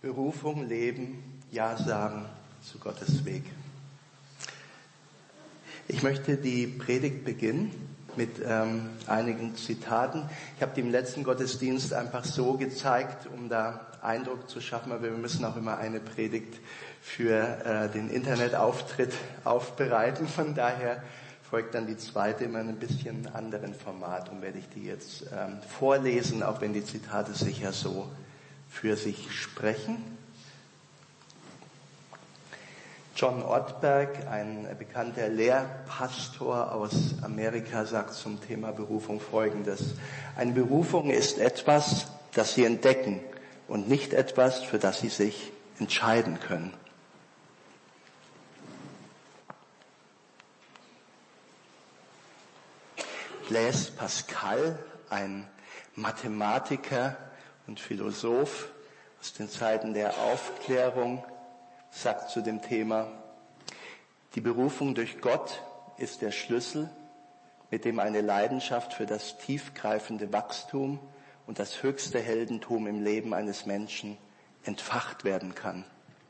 Berufung leben, Ja sagen zu Gottes Weg. Ich möchte die Predigt beginnen mit einigen Zitaten. Ich habe die im letzten Gottesdienst einfach so gezeigt, um da Eindruck zu schaffen, aber wir müssen auch immer eine Predigt für den Internetauftritt aufbereiten. Von daher folgt dann die zweite immer in ein bisschen anderen Format und werde ich die jetzt vorlesen, auch wenn die Zitate sicher so für sich sprechen. John Ortberg, ein bekannter Lehrpastor aus Amerika, sagt zum Thema Berufung Folgendes: Eine Berufung ist etwas, das Sie entdecken und nicht etwas, für das Sie sich entscheiden können. Blaise Pascal, ein Mathematiker und Philosoph aus den Zeiten der Aufklärung, sagt zu dem Thema: Die Berufung durch Gott ist der Schlüssel, mit dem eine Leidenschaft für das tiefgreifende Wachstum und das höchste Heldentum im Leben eines Menschen entfacht werden kann.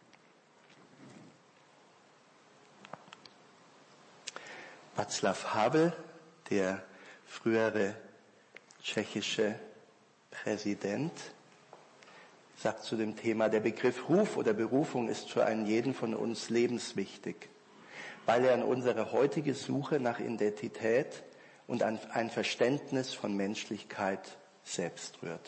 Václav Havel, der frühere tschechische Präsident, sagt zu dem Thema: Der Begriff Ruf oder Berufung ist für einen jeden von uns lebenswichtig, weil er an unsere heutige Suche nach Identität und an ein Verständnis von Menschlichkeit selbst rührt.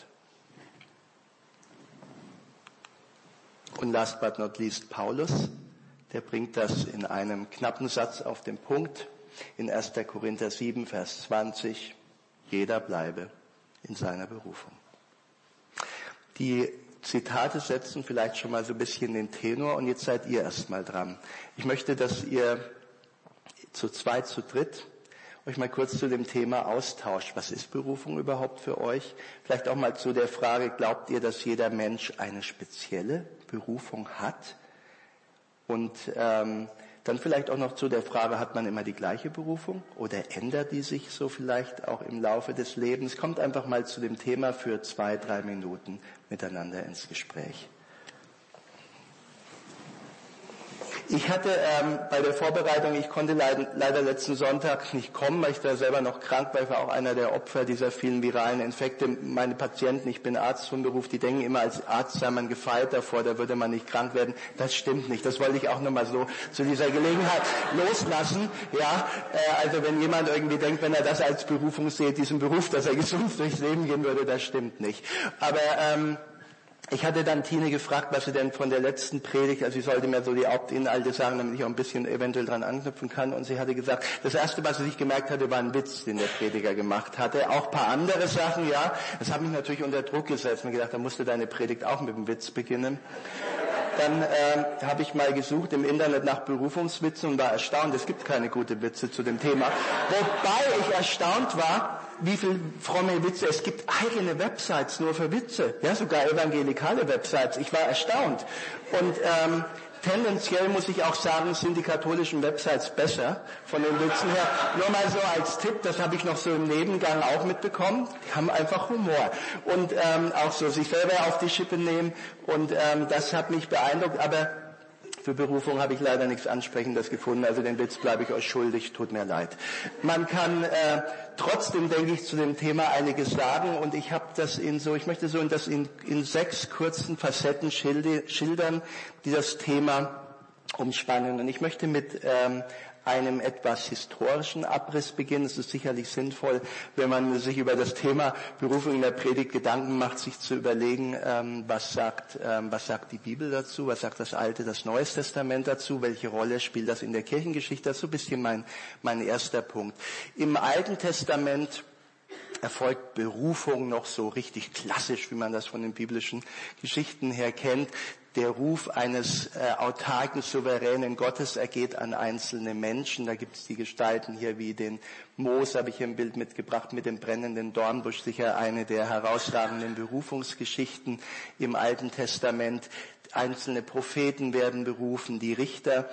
Und last but not least Paulus, der bringt das in einem knappen Satz auf den Punkt in 1. Korinther 7, Vers 20: Jeder bleibe in seiner Berufung. Die Zitate setzen vielleicht schon mal so ein bisschen den Tenor und jetzt seid ihr erstmal dran. Ich möchte, dass ihr zu zweit, zu dritt euch mal kurz zu dem Thema austauscht. Was ist Berufung überhaupt für euch? Vielleicht auch mal zu der Frage: Glaubt ihr, dass jeder Mensch eine spezielle Berufung hat? Und dann vielleicht auch noch zu der Frage: Hat man immer die gleiche Berufung oder ändert die sich so vielleicht auch im Laufe des Lebens? Kommt einfach mal zu dem Thema für 2-3 Minuten miteinander ins Gespräch. Ich hatte bei der Vorbereitung, ich konnte leider letzten Sonntag nicht kommen, weil ich da selber noch krank war. Ich war auch einer der Opfer dieser vielen viralen Infekte. Meine Patienten, ich bin Arzt von Beruf, die denken immer, als Arzt sei man gefeit davor, da würde man nicht krank werden. Das stimmt nicht. Das wollte ich auch nochmal so zu dieser Gelegenheit loslassen. Ja, also wenn jemand irgendwie denkt, wenn er das als Berufung sieht, diesen Beruf, dass er gesund durchs Leben gehen würde, das stimmt nicht. Aber ich hatte dann Tine gefragt, was sie denn von der letzten Predigt, also sie sollte mir so die Hauptinhalte sagen, damit ich auch ein bisschen eventuell dran anknüpfen kann. Und sie hatte gesagt, das Erste, was sie sich gemerkt hatte, war ein Witz, den der Prediger gemacht hatte. Auch ein paar andere Sachen, ja. Das hat mich natürlich unter Druck gesetzt und gedacht, da musst du deine Predigt auch mit dem Witz beginnen. Dann habe ich mal gesucht im Internet nach Berufungswitzen und war erstaunt, es gibt keine guten Witze zu dem Thema. Wobei ich erstaunt war, wie viel fromme Witze, es gibt eigene Websites nur für Witze, ja, sogar evangelikale Websites. Ich war erstaunt. Und tendenziell muss ich auch sagen, sind die katholischen Websites besser von den Witzen her. Nur mal so als Tipp, das habe ich noch so im Nebengang auch mitbekommen. Die haben einfach Humor und auch so sich selber auf die Schippe nehmen und das hat mich beeindruckt, aber für Berufung habe ich leider nichts Ansprechendes gefunden, also den Witz bleibe ich euch schuldig, tut mir leid. Man kann trotzdem, denke ich, zu dem Thema einiges sagen und ich habe das ich möchte so das in 6 kurzen Facetten schildern, die das Thema umspannen. Und ich möchte mit einem etwas historischen Abriss beginnen. Es ist sicherlich sinnvoll, wenn man sich über das Thema Berufung in der Predigt Gedanken macht, sich zu überlegen, was sagt die Bibel dazu, was sagt das Alte, das Neue Testament dazu, welche Rolle spielt das in der Kirchengeschichte. Das ist so ein bisschen mein erster Punkt. Im Alten Testament erfolgt Berufung noch so richtig klassisch, wie man das von den biblischen Geschichten her kennt. Der Ruf eines autarken, souveränen Gottes ergeht an einzelne Menschen. Da gibt es die Gestalten hier wie den Mose, habe ich hier ein Bild mitgebracht, mit dem brennenden Dornbusch, sicher eine der herausragenden Berufungsgeschichten im Alten Testament. Einzelne Propheten werden berufen, die Richter,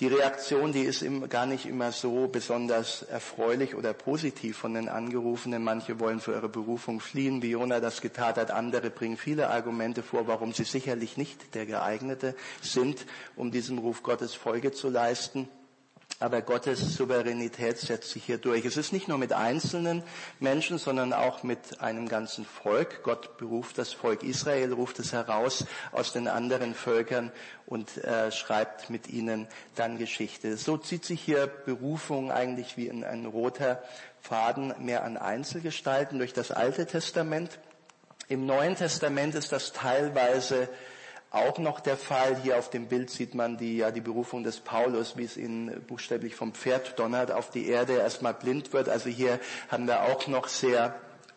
Die Reaktion, die ist gar nicht immer so besonders erfreulich oder positiv von den Angerufenen. Manche wollen für ihre Berufung fliehen, wie Jona das getan hat. Andere bringen viele Argumente vor, warum sie sicherlich nicht der Geeignete sind, um diesem Ruf Gottes Folge zu leisten. Aber Gottes Souveränität setzt sich hier durch. Es ist nicht nur mit einzelnen Menschen, sondern auch mit einem ganzen Volk. Gott beruft das Volk Israel, ruft es heraus aus den anderen Völkern und schreibt mit ihnen dann Geschichte. So zieht sich hier Berufung eigentlich wie in ein roter Faden mehr an Einzelgestalten durch das Alte Testament. Im Neuen Testament ist das teilweise auch noch der Fall. Hier auf dem Bild sieht man die Berufung des Paulus, wie es ihn buchstäblich vom Pferd donnert auf die Erde, erstmal blind wird. Also hier haben wir auch noch sehr,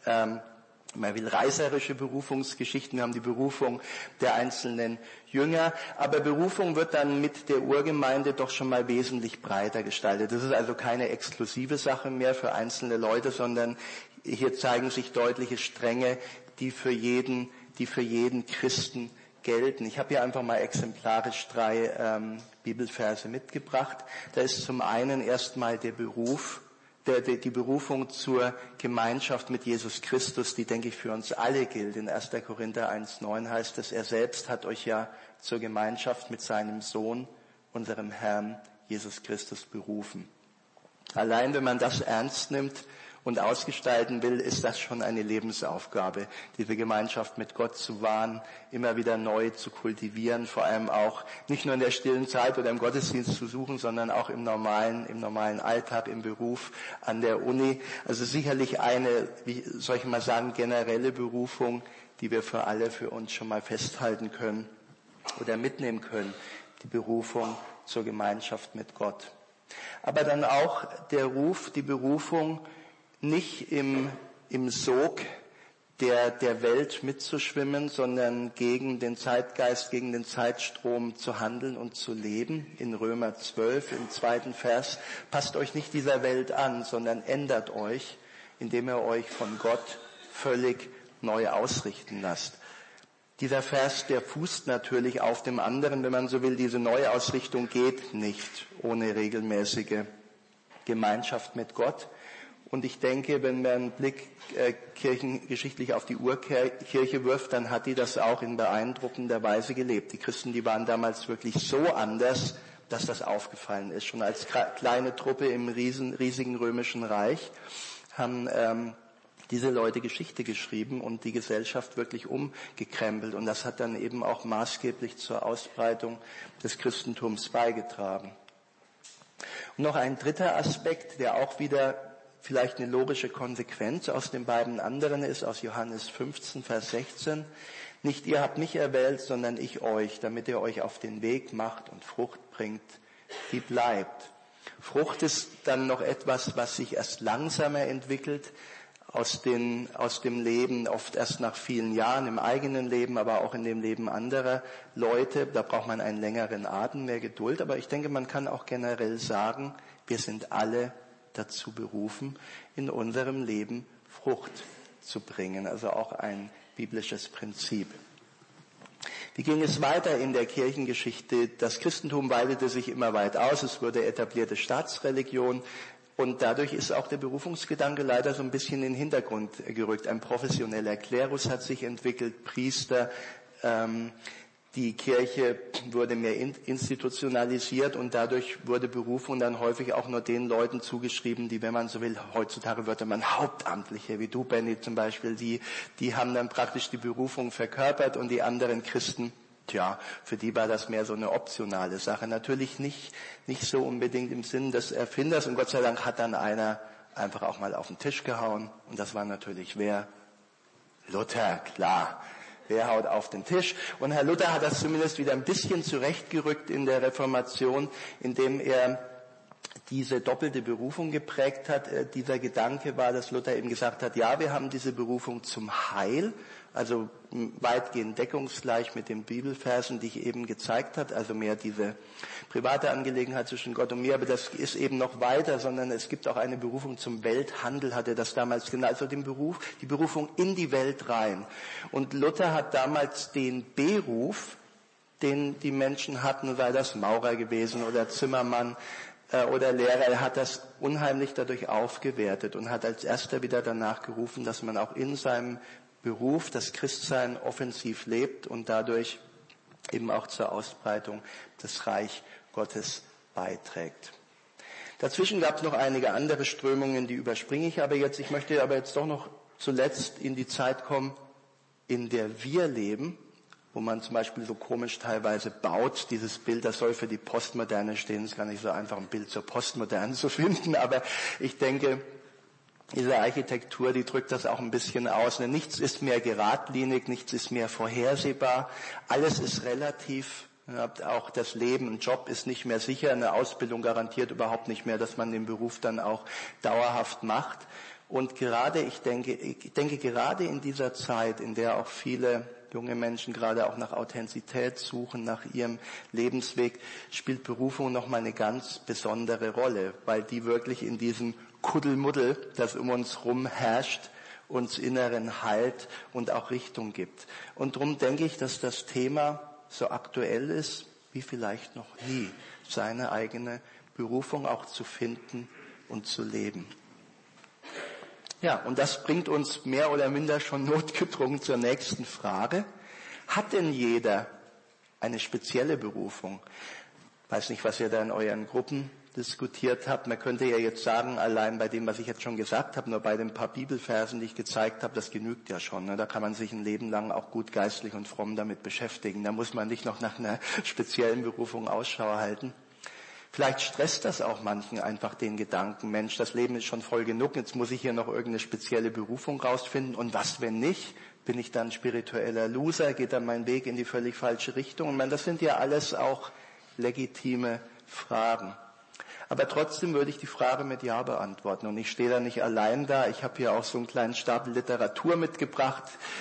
man will reißerische Berufungsgeschichten. Wir haben die Berufung der einzelnen Jünger. Aber Berufung wird dann mit der Urgemeinde doch schon mal wesentlich breiter gestaltet. Das ist also keine exklusive Sache mehr für einzelne Leute, sondern hier zeigen sich deutliche Stränge, die für jeden Christen gelten. Ich habe hier einfach mal exemplarisch 3 Bibelverse mitgebracht. Da ist zum einen erstmal die Berufung zur Gemeinschaft mit Jesus Christus, die, denke ich, für uns alle gilt. In 1. Korinther 1,9 heißt es, er selbst hat euch ja zur Gemeinschaft mit seinem Sohn, unserem Herrn Jesus Christus, berufen. Allein wenn man das ernst nimmt und ausgestalten will, ist das schon eine Lebensaufgabe, diese Gemeinschaft mit Gott zu wahren, immer wieder neu zu kultivieren, vor allem auch nicht nur in der stillen Zeit oder im Gottesdienst zu suchen, sondern auch im normalen Alltag, im Beruf, an der Uni. Also sicherlich eine, wie soll ich mal sagen, generelle Berufung, die wir für uns schon mal festhalten können oder mitnehmen können, die Berufung zur Gemeinschaft mit Gott. Aber dann auch der Ruf, die Berufung, nicht im Sog der Welt mitzuschwimmen, sondern gegen den Zeitgeist, gegen den Zeitstrom zu handeln und zu leben. In Römer 12, im 2. Vers, passt euch nicht dieser Welt an, sondern ändert euch, indem ihr euch von Gott völlig neu ausrichten lasst. Dieser Vers, der fußt natürlich auf dem anderen, wenn man so will. Diese Neuausrichtung geht nicht ohne regelmäßige Gemeinschaft mit Gott. Und ich denke, wenn man einen Blick kirchengeschichtlich auf die Urkirche wirft, dann hat die das auch in beeindruckender Weise gelebt. Die Christen, die waren damals wirklich so anders, dass das aufgefallen ist. Schon als kleine Truppe im riesigen römischen Reich haben diese Leute Geschichte geschrieben und die Gesellschaft wirklich umgekrempelt. Und das hat dann eben auch maßgeblich zur Ausbreitung des Christentums beigetragen. Und noch ein dritter Aspekt, der auch wieder vielleicht eine logische Konsequenz aus den beiden anderen ist, aus Johannes 15, Vers 16. Nicht ihr habt mich erwählt, sondern ich euch, damit ihr euch auf den Weg macht und Frucht bringt, die bleibt. Frucht ist dann noch etwas, was sich erst langsamer entwickelt aus dem Leben, oft erst nach vielen Jahren im eigenen Leben, aber auch in dem Leben anderer Leute. Da braucht man einen längeren Atem, mehr Geduld. Aber ich denke, man kann auch generell sagen, wir sind alle dazu berufen, in unserem Leben Frucht zu bringen. Also auch ein biblisches Prinzip. Wie ging es weiter in der Kirchengeschichte? Das Christentum weitete sich immer weit aus. Es wurde etablierte Staatsreligion. Und dadurch ist auch der Berufungsgedanke leider so ein bisschen in den Hintergrund gerückt. Ein professioneller Klerus hat sich entwickelt, Priester, die Kirche wurde mehr institutionalisiert und dadurch wurde Berufung dann häufig auch nur den Leuten zugeschrieben, die, wenn man so will, heutzutage würde man Hauptamtliche, wie du, Benny zum Beispiel, die haben dann praktisch die Berufung verkörpert und die anderen Christen, für die war das mehr so eine optionale Sache. Natürlich nicht so unbedingt im Sinn des Erfinders und Gott sei Dank hat dann einer einfach auch mal auf den Tisch gehauen und das war natürlich wer? Luther, klar. Wer haut auf den Tisch? Und Herr Luther hat das zumindest wieder ein bisschen zurechtgerückt in der Reformation, indem er diese doppelte Berufung geprägt hat. Dieser Gedanke war, dass Luther eben gesagt hat, ja, wir haben diese Berufung zum Heil, also weitgehend deckungsgleich mit den Bibelversen, die ich eben gezeigt habe, also mehr diese private Angelegenheit zwischen Gott und mir, aber das ist eben noch weiter, sondern es gibt auch eine Berufung zum Welthandel, hat er das damals genannt, also die Berufung in die Welt rein. Und Luther hat damals den Beruf den die Menschen hatten, sei das Maurer gewesen oder Zimmermann oder Lehrer. Er hat das unheimlich dadurch aufgewertet und hat als erster wieder danach gerufen, dass man auch in seinem Beruf das Christsein offensiv lebt und dadurch eben auch zur Ausbreitung des Reich Gottes beiträgt. Dazwischen gab es noch einige andere Strömungen, die überspringe ich aber jetzt. Ich möchte aber jetzt doch noch zuletzt in die Zeit kommen, in der wir leben, wo man zum Beispiel so komisch teilweise baut. Dieses Bild, das soll für die Postmoderne stehen. Es ist gar nicht so einfach, ein Bild zur Postmoderne zu finden, aber ich denke, diese Architektur, die drückt das auch ein bisschen aus. Nichts ist mehr geradlinig, nichts ist mehr vorhersehbar. Alles ist relativ. Auch das Leben, ein Job ist nicht mehr sicher, eine Ausbildung garantiert überhaupt nicht mehr, dass man den Beruf dann auch dauerhaft macht. Und gerade, ich denke gerade in dieser Zeit, in der auch viele junge Menschen gerade auch nach Authentizität suchen, nach ihrem Lebensweg, spielt Berufung nochmal eine ganz besondere Rolle, weil die wirklich in diesem Kuddelmuddel, das um uns rum herrscht, uns inneren Halt und auch Richtung gibt. Und darum denke ich, dass das Thema so aktuell ist wie vielleicht noch nie, seine eigene Berufung auch zu finden und zu leben. Ja, und das bringt uns mehr oder minder schon notgedrungen zur nächsten Frage. Hat denn jeder eine spezielle Berufung? Ich weiß nicht, was ihr da in euren Gruppen diskutiert habt. Man könnte ja jetzt sagen, allein bei dem, was ich jetzt schon gesagt habe, nur bei den paar Bibelversen, die ich gezeigt habe, das genügt ja schon. Ne? Da kann man sich ein Leben lang auch gut geistlich und fromm damit beschäftigen. Da muss man nicht noch nach einer speziellen Berufung Ausschau halten. Vielleicht stresst das auch manchen einfach den Gedanken, Mensch, das Leben ist schon voll genug, jetzt muss ich hier noch irgendeine spezielle Berufung rausfinden. Und was, wenn nicht? Bin ich dann spiritueller Loser? Geht dann mein Weg in die völlig falsche Richtung? Ich meine, das sind ja alles auch legitime Fragen. Aber trotzdem würde ich die Frage mit Ja beantworten. Und ich stehe da nicht allein da. Ich habe hier auch so einen kleinen Stapel Literatur mitgebracht,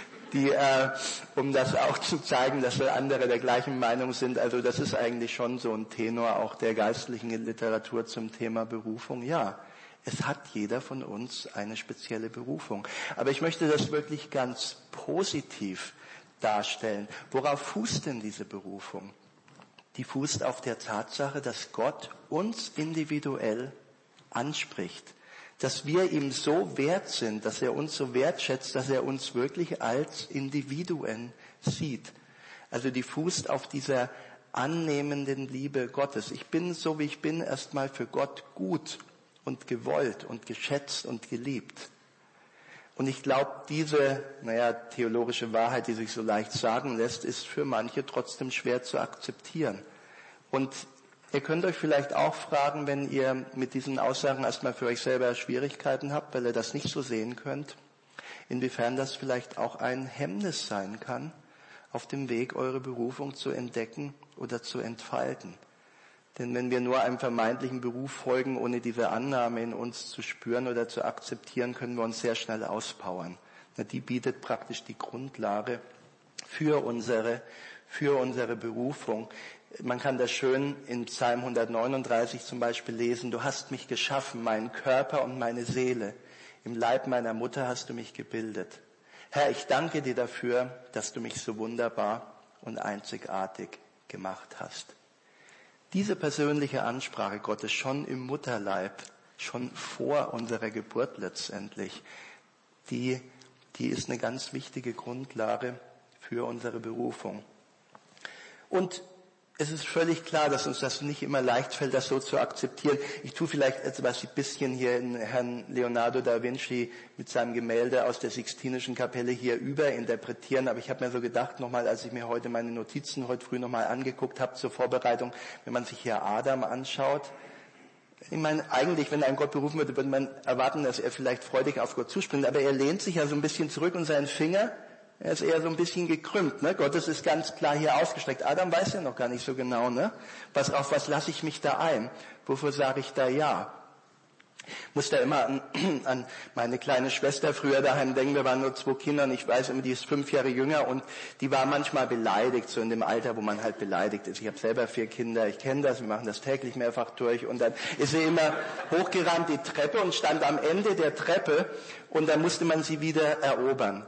um das auch zu zeigen, dass wir andere der gleichen Meinung sind. Also das ist eigentlich schon so ein Tenor auch der geistlichen Literatur zum Thema Berufung. Ja, es hat jeder von uns eine spezielle Berufung. Aber ich möchte das wirklich ganz positiv darstellen. Worauf fußt denn diese Berufung? Die fußt auf der Tatsache, dass Gott uns individuell anspricht, dass wir ihm so wert sind, dass er uns so wertschätzt, dass er uns wirklich als Individuen sieht. Also die fußt auf dieser annehmenden Liebe Gottes. Ich bin so wie ich bin erstmal für Gott gut und gewollt und geschätzt und geliebt. Und ich glaube, diese, theologische Wahrheit, die sich so leicht sagen lässt, ist für manche trotzdem schwer zu akzeptieren. Und ihr könnt euch vielleicht auch fragen, wenn ihr mit diesen Aussagen erstmal für euch selber Schwierigkeiten habt, weil ihr das nicht so sehen könnt, inwiefern das vielleicht auch ein Hemmnis sein kann, auf dem Weg eure Berufung zu entdecken oder zu entfalten. Denn wenn wir nur einem vermeintlichen Beruf folgen, ohne diese Annahme in uns zu spüren oder zu akzeptieren, können wir uns sehr schnell auspowern. Die bietet praktisch die Grundlage für unsere Berufung. Man kann das schön in Psalm 139 zum Beispiel lesen. Du hast mich geschaffen, meinen Körper und meine Seele. Im Leib meiner Mutter hast du mich gebildet. Herr, ich danke dir dafür, dass du mich so wunderbar und einzigartig gemacht hast. Diese persönliche Ansprache Gottes schon im Mutterleib, schon vor unserer Geburt letztendlich, die ist eine ganz wichtige Grundlage für unsere Berufung. Und es ist völlig klar, dass uns das nicht immer leicht fällt, das so zu akzeptieren. Ich tue vielleicht etwas ein bisschen hier in Herrn Leonardo da Vinci mit seinem Gemälde aus der Sixtinischen Kapelle hier überinterpretieren. Aber ich habe mir so gedacht, nochmal, als ich mir heute meine Notizen heute früh nochmal angeguckt habe zur Vorbereitung, wenn man sich hier Adam anschaut. Ich meine, eigentlich, wenn ein Gott berufen würde, würde man erwarten, dass er vielleicht freudig auf Gott zuspringt. Aber er lehnt sich ja so ein bisschen zurück und sein Finger, er ist eher so ein bisschen gekrümmt, ne? Gottes ist ganz klar hier ausgestreckt. Adam weiß ja noch gar nicht so genau, ne? Auf was lasse ich mich da ein? Wofür sage ich da ja? Muss da immer an meine kleine Schwester früher daheim denken. Wir waren nur 2 Kinder und ich weiß immer, die ist 5 Jahre jünger und die war manchmal beleidigt, so in dem Alter, wo man halt beleidigt ist. Ich habe selber 4 Kinder, ich kenne das, wir machen das täglich mehrfach durch und dann ist sie immer hochgerannt die Treppe und stand am Ende der Treppe und dann musste man sie wieder erobern.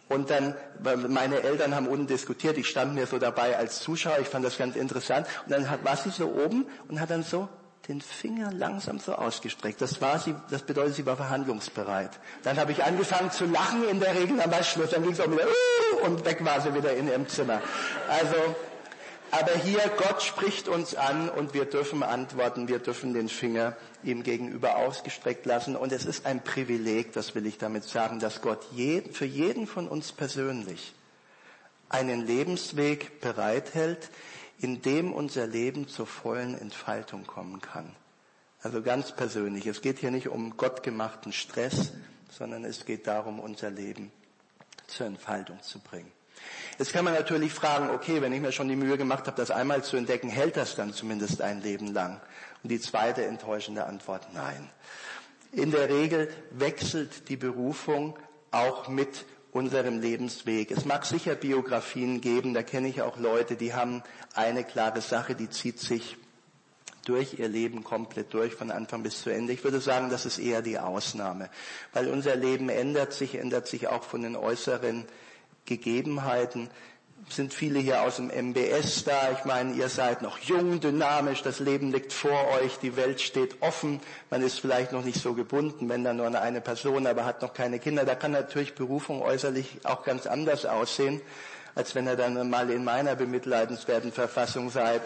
Und dann, meine Eltern haben unten diskutiert, ich stand mir so dabei als Zuschauer, ich fand das ganz interessant. Und dann war sie so oben und hat dann so den Finger langsam so ausgestreckt. Das bedeutet, sie war verhandlungsbereit. Dann habe ich angefangen zu lachen, in der Regel am Schluss, dann ging es auch wieder und weg war sie wieder in ihrem Zimmer. Also, aber hier, Gott spricht uns an und wir dürfen antworten, wir dürfen den Finger ihm gegenüber ausgestreckt lassen. Und es ist ein Privileg, das will ich damit sagen, dass Gott für jeden von uns persönlich einen Lebensweg bereithält, in dem unser Leben zur vollen Entfaltung kommen kann. Also ganz persönlich. Es geht hier nicht um gottgemachten Stress, sondern es geht darum, unser Leben zur Entfaltung zu bringen. Jetzt kann man natürlich fragen, okay, wenn ich mir schon die Mühe gemacht habe, das einmal zu entdecken, hält das dann zumindest ein Leben lang? Und die zweite enttäuschende Antwort, nein. In der Regel wechselt die Berufung auch mit unserem Lebensweg. Es mag sicher Biografien geben, da kenne ich auch Leute, die haben eine klare Sache, die zieht sich durch ihr Leben komplett durch, von Anfang bis zu Ende. Ich würde sagen, das ist eher die Ausnahme, weil unser Leben ändert sich auch von den äußeren Gegebenheiten. Sind viele hier aus dem MBS da? Ich meine, ihr seid noch jung, dynamisch, das Leben liegt vor euch, die Welt steht offen, man ist vielleicht noch nicht so gebunden, wenn da nur eine Person, aber hat noch keine Kinder. Da kann natürlich Berufung äußerlich auch ganz anders aussehen, als wenn ihr dann mal in meiner bemitleidenswerten Verfassung seid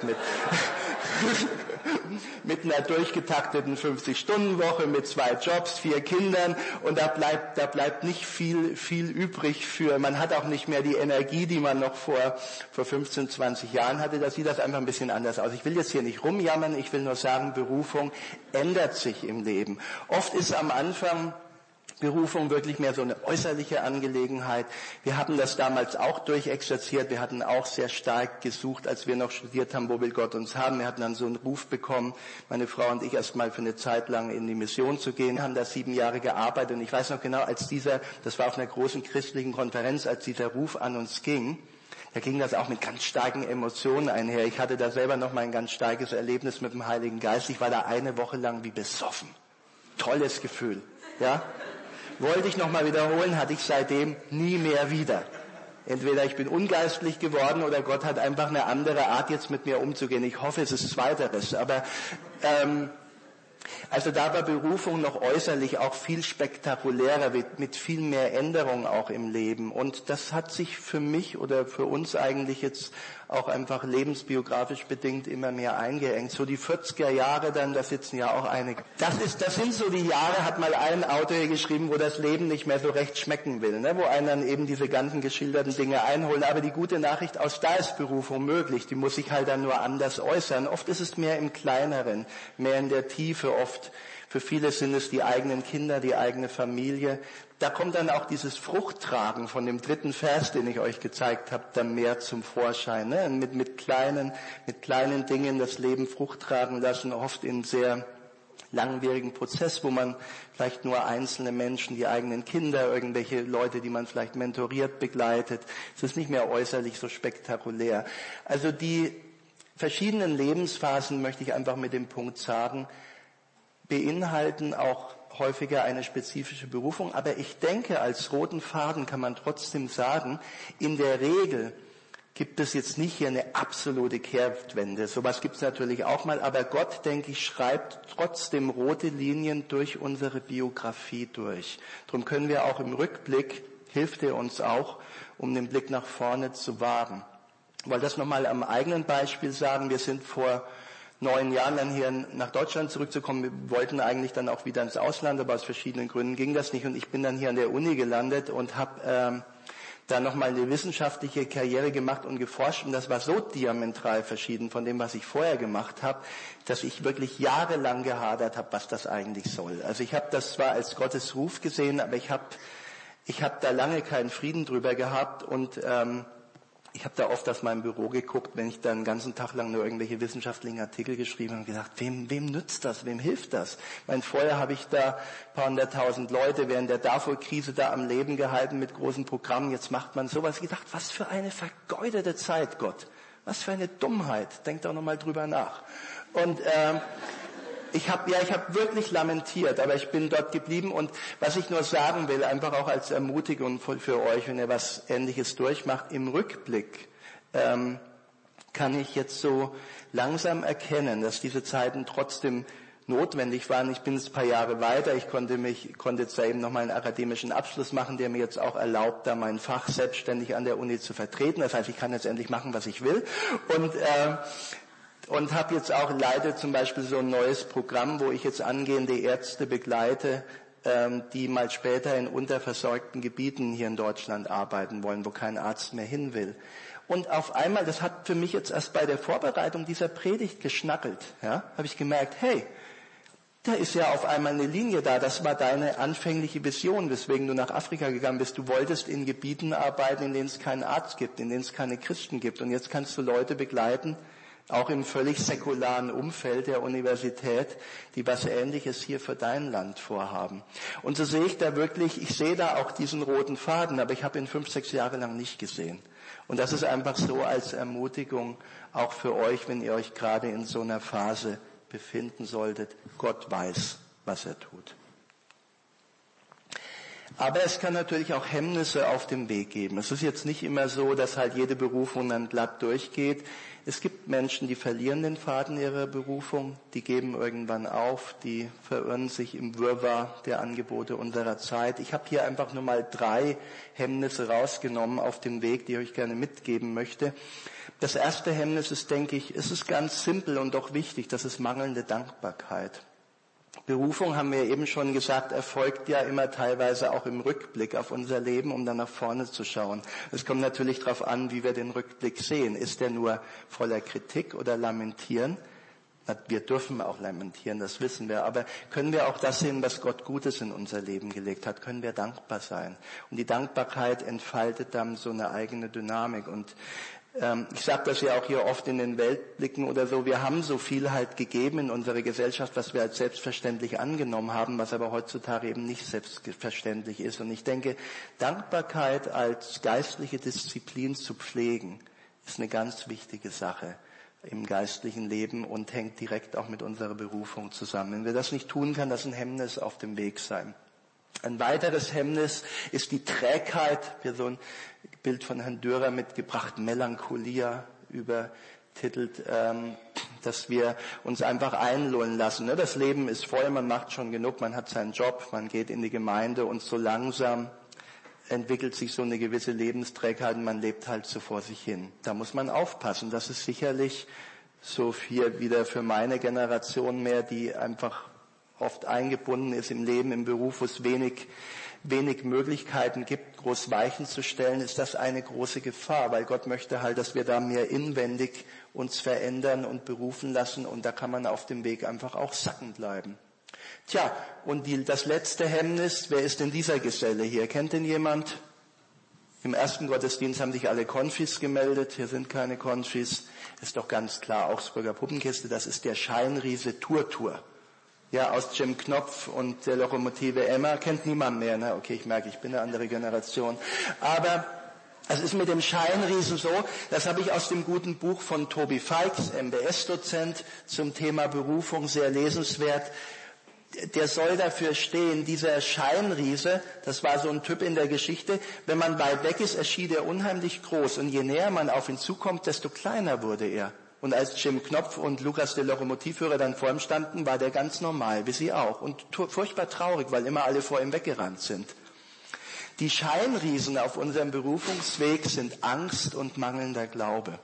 mit einer durchgetakteten 50-Stunden-Woche, mit 2 Jobs, 4 Kindern und da bleibt nicht viel übrig man hat auch nicht mehr die Energie, die man noch vor 15, 20 Jahren hatte. Da sieht das einfach ein bisschen anders aus. Ich will jetzt hier nicht rumjammern, ich will nur sagen, Berufung ändert sich im Leben. Oft ist am Anfang Berufung wirklich mehr so eine äußerliche Angelegenheit. Wir haben das damals auch durchexerziert. Wir hatten auch sehr stark gesucht, als wir noch studiert haben, wo will Gott uns haben. Wir hatten dann so einen Ruf bekommen, meine Frau und ich erst mal für eine Zeit lang in die Mission zu gehen. Wir haben da 7 Jahre gearbeitet und ich weiß noch genau, das war auf einer großen christlichen Konferenz, als dieser Ruf an uns ging, da ging das auch mit ganz starken Emotionen einher. Ich hatte da selber noch mal ein ganz starkes Erlebnis mit dem Heiligen Geist. Ich war da eine Woche lang wie besoffen. Tolles Gefühl, ja. Wollte ich nochmal wiederholen, hatte ich seitdem nie mehr wieder. Entweder ich bin ungeistlich geworden oder Gott hat einfach eine andere Art, jetzt mit mir umzugehen. Ich hoffe, es ist Zweiteres. Aber also da war Berufung noch äußerlich auch viel spektakulärer, mit viel mehr Änderungen auch im Leben. Und das hat sich für mich oder für uns eigentlich jetzt auch einfach lebensbiografisch bedingt immer mehr eingeengt. So die 40er Jahre dann, da sitzen ja auch einige. Das sind so die Jahre, hat mal ein Autor hier geschrieben, wo das Leben nicht mehr so recht schmecken will, ne? Wo einen dann eben diese ganzen geschilderten Dinge einholen. Aber die gute Nachricht, aus da ist Berufung möglich. Die muss sich halt dann nur anders äußern. Oft ist es mehr im Kleineren, mehr in der Tiefe. Oft für viele sind es die eigenen Kinder, die eigene Familie. Da kommt dann auch dieses Fruchttragen von dem 3. Vers, den ich euch gezeigt habe, dann mehr zum Vorschein. Ne? Mit kleinen Dingen das Leben Frucht tragen lassen, oft in sehr langwierigen Prozess, wo man vielleicht nur einzelne Menschen, die eigenen Kinder, irgendwelche Leute, die man vielleicht mentoriert, begleitet. Es ist nicht mehr äußerlich so spektakulär. Also die verschiedenen Lebensphasen, möchte ich einfach mit dem Punkt sagen, beinhalten auch häufiger eine spezifische Berufung. Aber ich denke, als roten Faden kann man trotzdem sagen, in der Regel gibt es jetzt nicht hier eine absolute Kehrtwende. Sowas gibt es natürlich auch mal, aber Gott, denke ich, schreibt trotzdem rote Linien durch unsere Biografie durch. Darum können wir auch im Rückblick, hilft er uns auch, um den Blick nach vorne zu wagen. Ich wollte das nochmal am eigenen Beispiel sagen. Wir sind vor 9 Jahren dann hier nach Deutschland zurückzukommen. Wir wollten eigentlich dann auch wieder ins Ausland, aber aus verschiedenen Gründen ging das nicht. Und ich bin dann hier an der Uni gelandet und habe da nochmal eine wissenschaftliche Karriere gemacht und geforscht. Und das war so diametral verschieden von dem, was ich vorher gemacht habe, dass ich wirklich jahrelang gehadert habe, was das eigentlich soll. Also ich habe das zwar als Gottes Ruf gesehen, aber ich habe da lange keinen Frieden drüber gehabt und ich habe da oft aus meinem Büro geguckt, wenn ich da einen ganzen Tag lang nur irgendwelche wissenschaftlichen Artikel geschrieben habe und gedacht, wem nützt das, wem hilft das? Ich meine, vorher habe ich da ein paar 100.000 Leute während der Darfur-Krise da am Leben gehalten mit großen Programmen, jetzt macht man sowas. Ich gedacht, was für eine vergeudete Zeit, Gott. Was für eine Dummheit. Denkt doch nochmal drüber nach. Und Ich habe wirklich lamentiert, aber ich bin dort geblieben und was ich nur sagen will, einfach auch als Ermutigung für euch, wenn ihr was Ähnliches durchmacht, im Rückblick kann ich jetzt so langsam erkennen, dass diese Zeiten trotzdem notwendig waren. Ich bin jetzt ein paar Jahre weiter. Ich konnte jetzt da eben noch mal einen akademischen Abschluss machen, der mir jetzt auch erlaubt, da mein Fach selbstständig an der Uni zu vertreten. Das heißt, ich kann jetzt endlich machen, was ich will. Und habe jetzt auch leite zum Beispiel so ein neues Programm, wo ich jetzt angehende Ärzte begleite, die mal später in unterversorgten Gebieten hier in Deutschland arbeiten wollen, wo kein Arzt mehr hin will. Und auf einmal, das hat für mich jetzt erst bei der Vorbereitung dieser Predigt geschnackelt, ja, habe ich gemerkt, hey, da ist ja auf einmal eine Linie da, das war deine anfängliche Vision, weswegen du nach Afrika gegangen bist. Du wolltest in Gebieten arbeiten, in denen es keinen Arzt gibt, in denen es keine Christen gibt. Und jetzt kannst du Leute begleiten, auch im völlig säkularen Umfeld der Universität, die was Ähnliches hier für dein Land vorhaben. Und so sehe ich da wirklich, ich sehe da auch diesen roten Faden, aber ich habe ihn 5-6 Jahre lang nicht gesehen. Und das ist einfach so als Ermutigung auch für euch, wenn ihr euch gerade in so einer Phase befinden solltet. Gott weiß, was er tut. Aber es kann natürlich auch Hemmnisse auf dem Weg geben. Es ist jetzt nicht immer so, dass halt jede Berufung dann glatt durchgeht. Es gibt Menschen, die verlieren den Faden ihrer Berufung, die geben irgendwann auf, die verirren sich im Wirrwarr der Angebote unserer Zeit. Ich habe hier einfach nur mal 3 Hemmnisse rausgenommen auf dem Weg, die ich euch gerne mitgeben möchte. Das erste Hemmnis ist, denke ich, es ist ganz simpel und doch wichtig, das ist mangelnde Dankbarkeit. Berufung, haben wir eben schon gesagt, erfolgt ja immer teilweise auch im Rückblick auf unser Leben, um dann nach vorne zu schauen. Es kommt natürlich darauf an, wie wir den Rückblick sehen. Ist der nur voller Kritik oder Lamentieren? Wir dürfen auch lamentieren, das wissen wir. Aber können wir auch das sehen, was Gott Gutes in unser Leben gelegt hat? Können wir dankbar sein? Und die Dankbarkeit entfaltet dann so eine eigene Dynamik. Und ich sage das ja auch hier oft in den Weltblicken oder so, wir haben so viel halt gegeben in unserer Gesellschaft, was wir als selbstverständlich angenommen haben, was aber heutzutage eben nicht selbstverständlich ist. Und ich denke, Dankbarkeit als geistliche Disziplin zu pflegen, ist eine ganz wichtige Sache im geistlichen Leben und hängt direkt auch mit unserer Berufung zusammen. Wenn wir das nicht tun, kann das ein Hemmnis auf dem Weg sein. Ein weiteres Hemmnis ist die Trägheit, hier so ein Bild von Herrn Dürer mitgebracht, Melancholia übertitelt, dass wir uns einfach einlullen lassen. Das Leben ist voll, man macht schon genug, man hat seinen Job, man geht in die Gemeinde und so langsam entwickelt sich so eine gewisse Lebensträgheit und man lebt halt so vor sich hin. Da muss man aufpassen, das ist sicherlich so hier wieder für meine Generation mehr, die einfach oft eingebunden ist im Leben, im Beruf, wo es wenig Möglichkeiten gibt, groß Weichen zu stellen, ist das eine große Gefahr, weil Gott möchte halt, dass wir da mehr inwendig uns verändern und berufen lassen und da kann man auf dem Weg einfach auch sacken bleiben. Tja, und das letzte Hemmnis, wer ist denn dieser Geselle hier? Kennt den jemand? Im ersten Gottesdienst haben sich alle Konfis gemeldet, hier sind keine Konfis. Ist doch ganz klar, Augsburger Puppenkiste, das ist der Scheinriese Turtur. Ja, aus Jim Knopf und der Lokomotive Emma kennt niemand mehr, ne? Okay, ich merke, ich bin eine andere Generation. Aber es ist mit dem Scheinriesen so, das habe ich aus dem guten Buch von Tobi Feix, MBS-Dozent, zum Thema Berufung, sehr lesenswert. Der soll dafür stehen, dieser Scheinriese, das war so ein Typ in der Geschichte, wenn man weit weg ist, erschien er unheimlich groß und je näher man auf ihn zukommt, desto kleiner wurde er. Und als Jim Knopf und Lukas, der Lokomotivführer, dann vor ihm standen, war der ganz normal, wie sie auch. Und furchtbar traurig, weil immer alle vor ihm weggerannt sind. Die Scheinriesen auf unserem Berufungsweg sind Angst und mangelnder Glaube.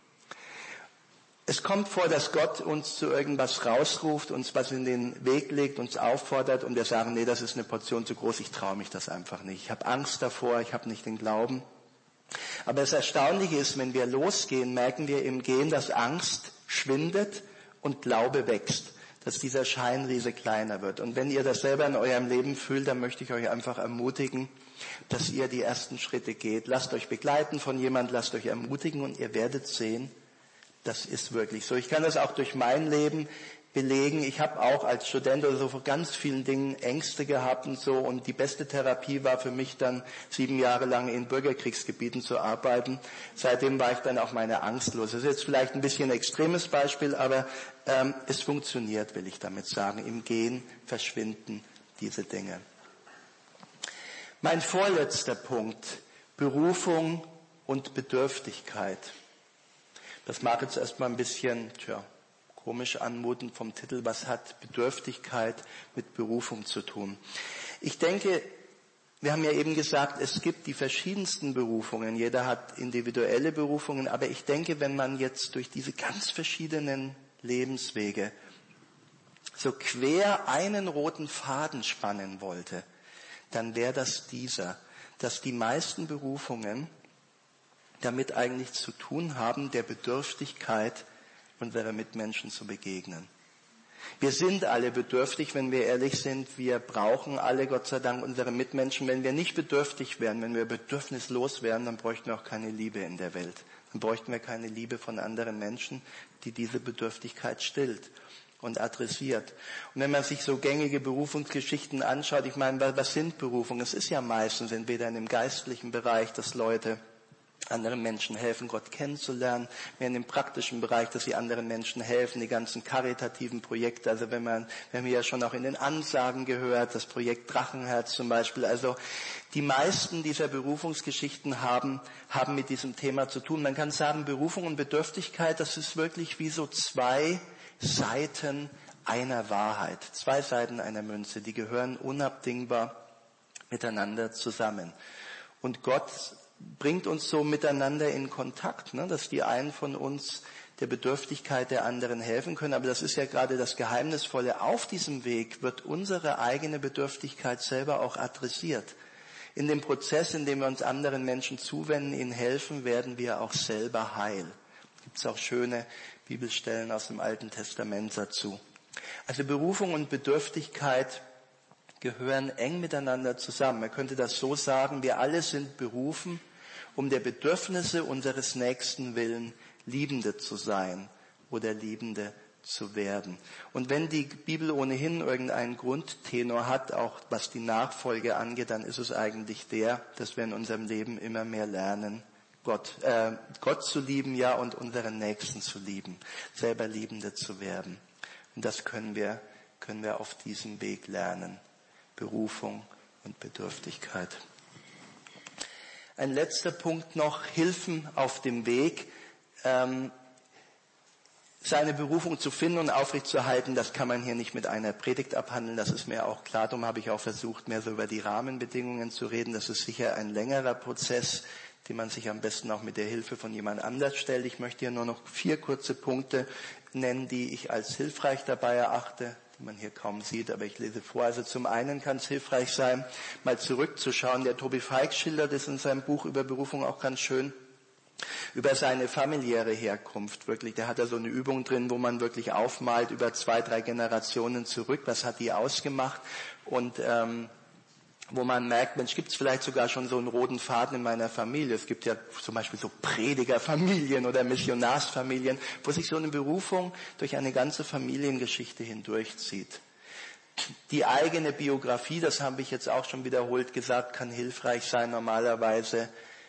Es kommt vor, dass Gott uns zu irgendwas rausruft, uns was in den Weg legt, uns auffordert und wir sagen, nee, das ist eine Portion zu groß, ich traue mich das einfach nicht. Ich habe Angst davor, ich habe nicht den Glauben. Aber das Erstaunliche ist, wenn wir losgehen, merken wir im Gehen, dass Angst schwindet und Glaube wächst, dass dieser Scheinriese kleiner wird. Und wenn ihr das selber in eurem Leben fühlt, dann möchte ich euch einfach ermutigen, dass ihr die ersten Schritte geht. Lasst euch begleiten von jemand, lasst euch ermutigen und ihr werdet sehen, das ist wirklich so. Ich kann das auch durch mein Leben belegen. Ich habe auch als Student oder so vor ganz vielen Dingen Ängste gehabt und so. Und die beste Therapie war für mich dann 7 Jahre lang in Bürgerkriegsgebieten zu arbeiten. Seitdem war ich dann auch meine Angst los. Das ist jetzt vielleicht ein bisschen ein extremes Beispiel, aber es funktioniert, will ich damit sagen. Im Gehen verschwinden diese Dinge. Mein vorletzter Punkt, Berufung und Bedürftigkeit. Das mag jetzt erstmal ein bisschen, komisch anmuten vom Titel, was hat Bedürftigkeit mit Berufung zu tun? Ich denke, wir haben ja eben gesagt, es gibt die verschiedensten Berufungen. Jeder hat individuelle Berufungen, aber ich denke, wenn man jetzt durch diese ganz verschiedenen Lebenswege so quer einen roten Faden spannen wollte, dann wäre das dieser, dass die meisten Berufungen damit eigentlich zu tun haben, der Bedürftigkeit unserer Mitmenschen zu begegnen. Wir sind alle bedürftig, wenn wir ehrlich sind. Wir brauchen alle, Gott sei Dank, unsere Mitmenschen. Wenn wir nicht bedürftig wären, wenn wir bedürfnislos wären, dann bräuchten wir auch keine Liebe in der Welt. Dann bräuchten wir keine Liebe von anderen Menschen, die diese Bedürftigkeit stillt und adressiert. Und wenn man sich so gängige Berufungsgeschichten anschaut, ich meine, was sind Berufungen? Es ist ja meistens entweder in dem geistlichen Bereich, dass Leute anderen Menschen helfen, Gott kennenzulernen, mehr in dem praktischen Bereich, dass sie anderen Menschen helfen, die ganzen karitativen Projekte, also wir haben ja schon auch in den Ansagen gehört, das Projekt Drachenherz zum Beispiel, also die meisten dieser Berufungsgeschichten haben mit diesem Thema zu tun. Man kann sagen, Berufung und Bedürftigkeit, das ist wirklich wie so 2 Seiten einer Wahrheit, 2 Seiten einer Münze, die gehören unabdingbar miteinander zusammen. Und Gott bringt uns so miteinander in Kontakt, dass die einen von uns der Bedürftigkeit der anderen helfen können. Aber das ist ja gerade das Geheimnisvolle. Auf diesem Weg wird unsere eigene Bedürftigkeit selber auch adressiert. In dem Prozess, in dem wir uns anderen Menschen zuwenden, ihnen helfen, werden wir auch selber heil. Gibt es auch schöne Bibelstellen aus dem Alten Testament dazu. Also Berufung und Bedürftigkeit gehören eng miteinander zusammen. Man könnte das so sagen, wir alle sind berufen, um der Bedürfnisse unseres Nächsten willen Liebende zu sein oder Liebende zu werden. Und wenn die Bibel ohnehin irgendeinen Grundtenor hat, auch was die Nachfolge angeht, dann ist es eigentlich dass wir in unserem Leben immer mehr lernen, Gott zu lieben, ja, und unseren Nächsten zu lieben, selber Liebende zu werden. Und das können wir auf diesem Weg lernen. Berufung und Bedürftigkeit. Ein letzter Punkt noch, Hilfen auf dem Weg. Seine Berufung zu finden und aufrechtzuerhalten, das kann man hier nicht mit einer Predigt abhandeln, das ist mir auch klar. Darum habe ich auch versucht, mehr so über die Rahmenbedingungen zu reden. Das ist sicher ein längerer Prozess, den man sich am besten auch mit der Hilfe von jemand anders stellt. Ich möchte hier nur noch 4 kurze Punkte nennen, die ich als hilfreich dabei erachte, die man hier kaum sieht, aber ich lese vor. Also zum einen kann es hilfreich sein, mal zurückzuschauen. Der Tobi Feig schildert es in seinem Buch über Berufung auch ganz schön, über seine familiäre Herkunft. Wirklich, der hat da so eine Übung drin, wo man wirklich aufmalt über 2, 3 Generationen zurück, was hat die ausgemacht und wo man merkt, Mensch, gibt es vielleicht sogar schon so einen roten Faden in meiner Familie. Es gibt ja zum Beispiel so Predigerfamilien oder Missionarsfamilien, wo sich so eine Berufung durch eine ganze Familiengeschichte hindurchzieht. Die eigene Biografie, das habe ich jetzt auch schon wiederholt gesagt, kann hilfreich sein. Normalerweise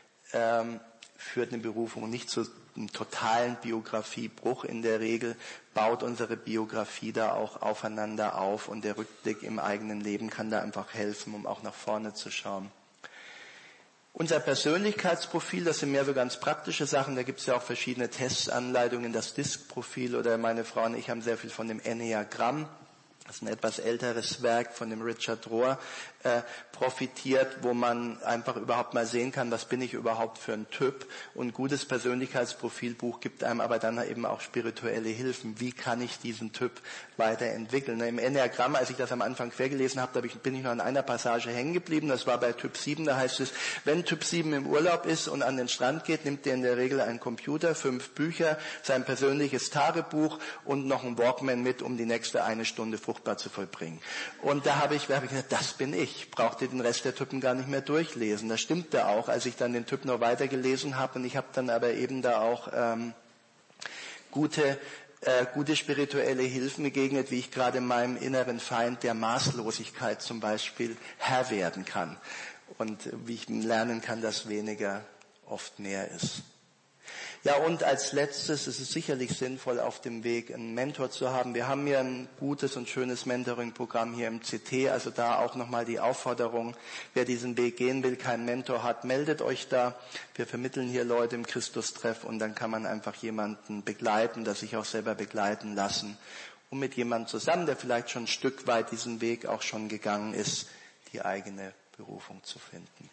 führt eine Berufung nicht zu einem totalen Biografiebruch. In der Regel baut unsere Biografie da auch aufeinander auf und der Rückblick im eigenen Leben kann da einfach helfen, um auch nach vorne zu schauen. Unser Persönlichkeitsprofil, das sind mehr so ganz praktische Sachen, da gibt es ja auch verschiedene Testanleitungen, das DISC-Profil oder meine Frau und ich haben sehr viel von dem Enneagramm. Das ist ein etwas älteres Werk von dem Richard Rohr, profitiert, wo man einfach überhaupt mal sehen kann, was bin ich überhaupt für ein Typ. Und ein gutes Persönlichkeitsprofilbuch gibt einem aber dann eben auch spirituelle Hilfen. Wie kann ich diesen Typ weiterentwickeln? Im Enneagramm, als ich das am Anfang quer gelesen habe, bin ich noch an einer Passage hängen geblieben. Das war bei Typ 7, da heißt es, wenn Typ 7 im Urlaub ist und an den Strand geht, nimmt er in der Regel einen Computer, 5 Bücher, sein persönliches Tagebuch und noch einen Walkman mit, um die nächste 1 Stunde fruchtbar zu vollbringen. Und da habe ich gedacht, das bin ich. Brauchte den Rest der Typen gar nicht mehr durchlesen. Das stimmte auch, als ich dann den Typ noch weiter gelesen habe. Und ich habe dann aber eben da auch gute gute spirituelle Hilfen begegnet, wie ich gerade meinem inneren Feind der Maßlosigkeit zum Beispiel Herr werden kann und wie ich lernen kann, dass weniger oft mehr ist. Ja, und als letztes ist es sicherlich sinnvoll, auf dem Weg einen Mentor zu haben. Wir haben hier ein gutes und schönes Mentoring-Programm hier im CT, also da auch nochmal die Aufforderung, wer diesen Weg gehen will, keinen Mentor hat, meldet euch da. Wir vermitteln hier Leute im Christustreff und dann kann man einfach jemanden begleiten, das sich auch selber begleiten lassen, um mit jemandem zusammen, der vielleicht schon ein Stück weit diesen Weg auch schon gegangen ist, die eigene Berufung zu finden.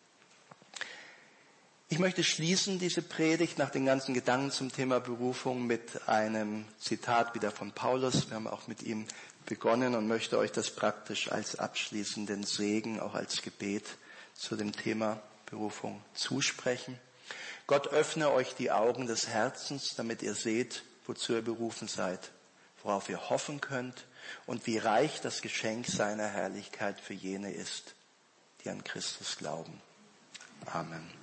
Ich möchte schließen diese Predigt nach den ganzen Gedanken zum Thema Berufung mit einem Zitat wieder von Paulus. Wir haben auch mit ihm begonnen und möchte euch das praktisch als abschließenden Segen, auch als Gebet zu dem Thema Berufung zusprechen. Gott öffne euch die Augen des Herzens, damit ihr seht, wozu ihr berufen seid, worauf ihr hoffen könnt und wie reich das Geschenk seiner Herrlichkeit für jene ist, die an Christus glauben. Amen.